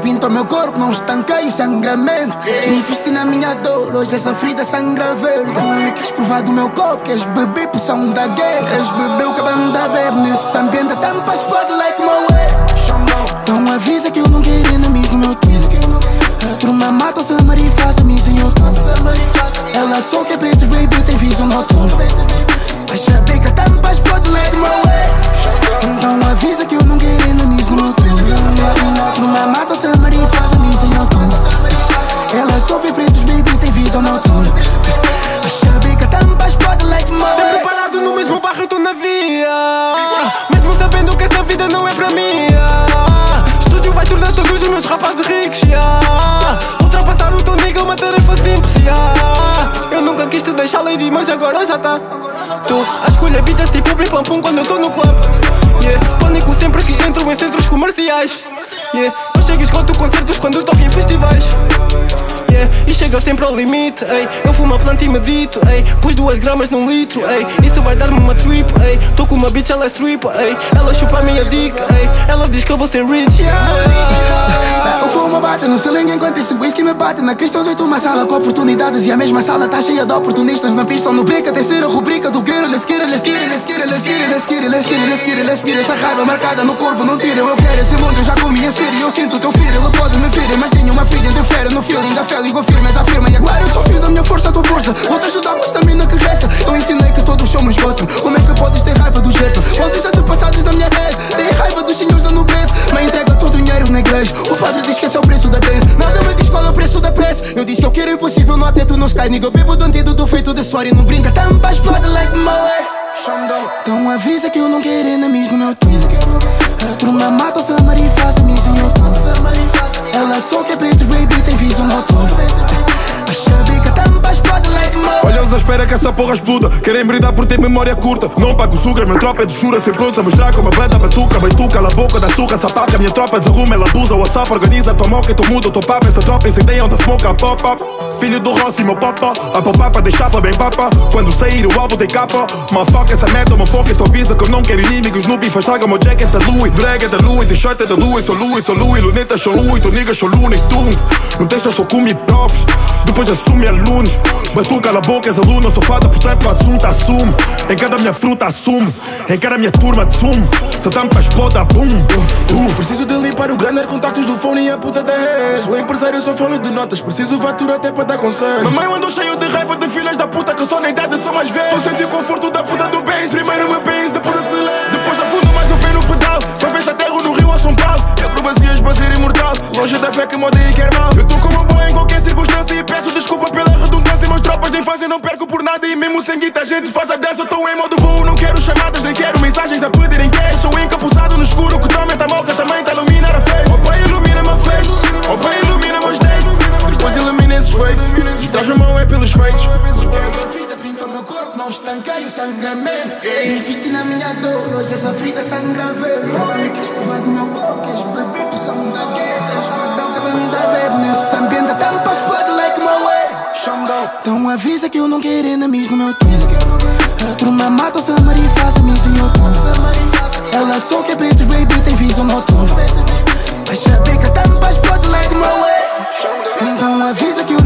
pinta o meu corpo, não estanquei o sangramento. Investi na minha dor, hoje essa ferida sangra verde. Queres provar do meu copo, queres beber poção da guerra. Queres beber o que a banda bebe nesse ambiente, tampa explode like my way. Então avisa que eu não quero enemies no meu time. A turma mata o Samari, faz a missa em outono. Ela só quer pretos, baby, tem visão noturna. Vai saber que a tampa explode like my way. Então avisa que eu não quero enemies no meu time. A turma mata o Samari, faz a missa em outono. Ela só vê pretos, baby, tem visão noturna. Vai saber que a tampa explode like my way. Sempre parado no mesmo bairro, eu tô na via. Mesmo sabendo que essa vida não é pra mim. Estúdio vai tornar todos os meus rapazes ricos. Ultrapassar o teu nigga é uma tarefa simples. Eu nunca quis te deixar lady, mas agora já tá. Tô a escolher beats tipo blim pam pum quando eu tô no club. Pânico sempre que entro em centros comerciais. Eu chego e esgoto concertos quando toco em festivais. E chego sempre ao limite, ey. Eu fumo a planta e medito, ey. Pus 2 gramas num litro, ey. Isso vai dar-me uma trip, ey. Tô com uma bitch, ela é stripper, ey. Ela chupa a minha dick, ey. Ela diz que eu vou ser rich, Eu fumo bate no ceiling enquanto esse whisky me bate. Na cristão deito uma sala com oportunidades. E a mesma sala tá cheia de oportunistas. Na pista ou no beco, a terceira rubrica do guerreiro. Let's get it, let's get it, let's get it, let's get it, let's get it, let's get it, let's get it, let's get it. Essa raiva marcada no corpo não tira. Eu quero esse mundo, eu já comi a série. Eu sinto o teu filho, ele pode me ferir. Mas tenho uma filha, interfere no feeling da fé. Ligo firme, mas afirma. E agora eu só fiz da minha força a tua força. Vou-te ajudar com a estamina que resta. Eu ensinei que todos somos gotos. Como é que podes ter raiva do gesto? Podes antepassados da minha rede. Tem raiva dos senhores da nobreza. Mas entrega todo o dinheiro na igreja. O padre diz que esse é o preço da crença. Nada me diz qual é o preço da pressa. Eu disse que eu quero impossível, no atento não cai. Nigga, eu bebo do antídoto feito de suor. E não brinca, tampa explode like my way. Então avisa que eu não quero enemies no meu time. A turma mata o Samari, faz a missa em outono. Ela só quer pretos, baby, tem visão noturna. Vai saber que a tampa explode like my way. Olha eles à espera que essa porra exploda. Querem brindar por ter memória curta. Não pago sugas, minha tropa é de chura. Sempre prontos a mostrar como a banda batuca. Bem cala a boca da surra, sapaca. Minha tropa desarruma, ela abusa. O WhatsApp organiza a tua moca e tu muda o teu papo. Essa tropa incendeia onde a smoke a pop-up. Filho do Rossi, meu papa. A pop-up de chapa bem papa. Quando sair o álbum tem capa. Motherfucker, essa merda, uma foca e tu avisa que eu não quero inimigos. No bifa estraga o meu jacket da Louis. Drag é da Louis, t-shirt é da Louis. Sou Louis, sou Louis. Lunetas sou Louis, tu niggas sou Looney Tunes. No texto eu sou comi profs. Depois assume alunos. Batuca a boca, és aluno, sou fada, portanto o assunto assume. Em cada minha fruta assume, em cada minha turma de sumo. Se a tampa explota, boom. Preciso de limpar o grinder, contactos do phone e a puta da rede. Sou empresário, só falo de notas, preciso fatura até para dar conselho. Mamãe andou cheio de raiva de filhas da puta que só na idade sou mais velho. Tô sentindo o conforto da puta do bens, primeiro me bens, depois acelero. Depois afundo mais o pé no pedal, para ver se aterro no Rio ou São Paulo. Acrobacias para ser imortal, longe da fé que me odeia e quer mal. Eu tô como boa em qualquer circunstância e peço desculpa pela redundância. Meus tropas de infância não perco por nada e mesmo sem guita a gente faz a dança. Tô em modo voo, não quero chamadas, nem quero mensagens a pedirem cash. Sou encapuzado no escuro que toma a moca também tá a iluminar a face. O pai ilumina my face, o pai ilumina meus days. Depois ilumina esses fakes e traz a mão é pelos feitos. Essa ferida pinta o meu corpo, não estanquei o sangramento. Investi na minha dor, hoje essa ferida sangra verde. Queres provar do meu corpo, queres beber poção da guerra. Queres beber o que a banda bebe nesse ambiente, a tampa explode like my way. Então avisa que eu não quero enemies no meu time. A turma mata o Samari, faz a missa em outono. Ela só quer pretos, baby, tem visão noturna. Vai saber que a tampa explode like my way. Então avisa que eu